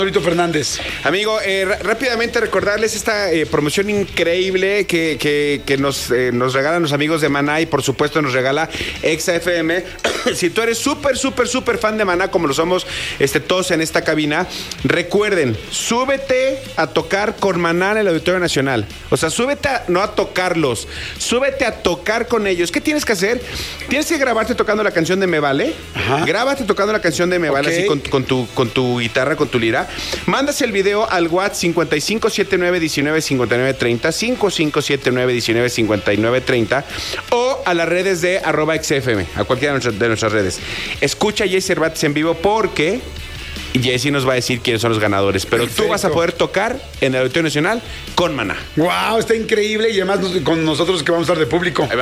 Manolito Fernández. Amigo, rápidamente recordarles esta promoción increíble que nos regalan los amigos de Maná y por supuesto nos regala Exa FM. Si tú eres súper fan de Maná, como lo somos todos en esta cabina, recuerden, súbete a tocar con Maná en el Auditorio Nacional. O sea, súbete no a tocarlos, súbete a tocar con ellos. ¿Qué tienes que hacer? Tienes que grabarte tocando la canción de Me Vale. Ajá. Grábate tocando la canción de Me Vale, así con tu guitarra, con tu lira. Mandas el video al WhatsApp 5579195930, 5579195930 o a las redes de @XFM, a cualquiera de nuestras redes. Escucha a Jesse Cervantes en vivo porque Jesse nos va a decir quiénes son los ganadores, pero Perfecto. Tú vas a poder tocar en el Auditorio Nacional con Maná. Wow, está increíble y además con nosotros que vamos a estar de público.